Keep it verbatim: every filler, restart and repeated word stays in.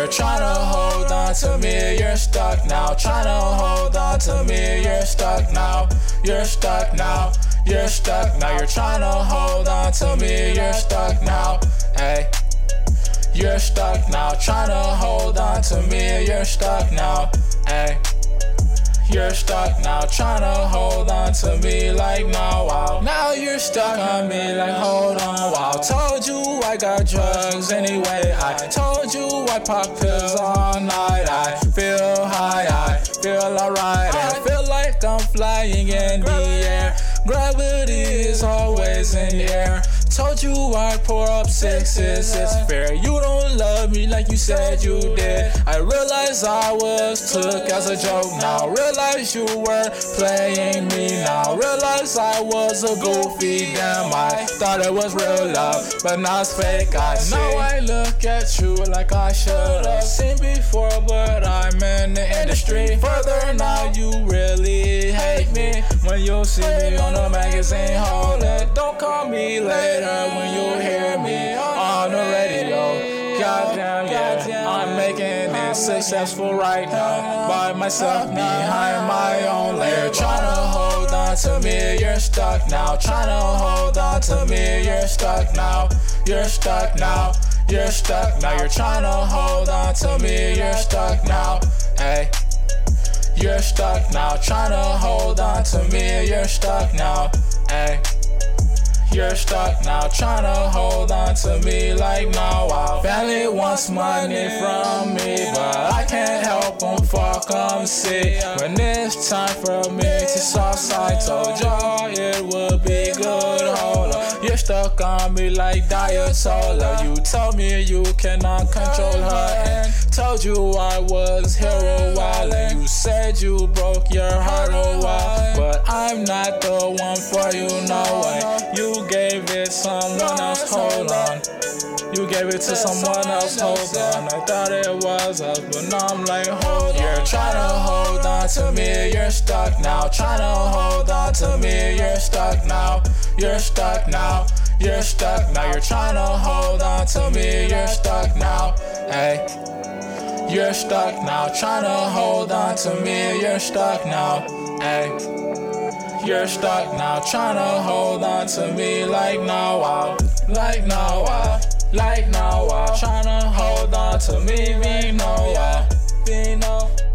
You're tryna hold on to me, you're stuck now. Tryna hold on to me, you're stuck now. You're stuck now. You're stuck now. You're tryna hold on to me, you're stuck now. Hey. You're stuck now, tryna hold on to me, you're stuck now, ayy. You're stuck now, tryna hold on to me like now, wow. Now you're stuck on me like hold on, wow. Told you I got drugs anyway, I told you I pop pills all night. I feel high, I feel alright, I feel like I'm flying in the air. Gravity is always in the air. Told you I'd pour up sixes, it's fair. You don't love me like you said you did. I realized I was took as a joke now. Realize you were playing me now. Realize I was a goofy, damn, I thought it was real love, but now it's fake, I see. Now I look at you like I should've seen before, but I'm in the industry. Further now, you really hate me. When you see me on the magazine, hold it. Don't call me later when you hear me on the radio. Goddamn, yeah, I'm making it successful right now by myself behind my own layer. Tryna hold on to me, you're stuck now. Tryna hold on to me, you're stuck now. You're stuck now. You're stuck now. You're tryna hold on to me, you're stuck now. Hey. You're stuck now, tryna hold on to me, you're stuck now, ayy. You're stuck now, tryna hold on to me like now, wow. Family wants money from me, but I can't help them, fuck them, see. When it's time for me to sauce, I told y'all it would be good, hold up. You're stuck on me like Diet Solar. You told me you cannot control her, and told you I was hero while, and you said you broke your heart a while, but I'm not the one for you, no way. You gave it someone else, hold on. You gave it to someone else, hold on. I thought it was us, but now I'm like, hold on. You're tryna hold on to me, you're stuck now. Tryna hold on to me, you're stuck now. You're stuck now. You're stuck now. You're tryna hold on to me, you're stuck now. Hey. You're stuck now, tryna hold on to me, you're stuck now, ayy. You're stuck now, tryna hold on to me like now, wow. Like now, wow. Like now, wow. Tryna hold on to me, me, no, wow. Me, no.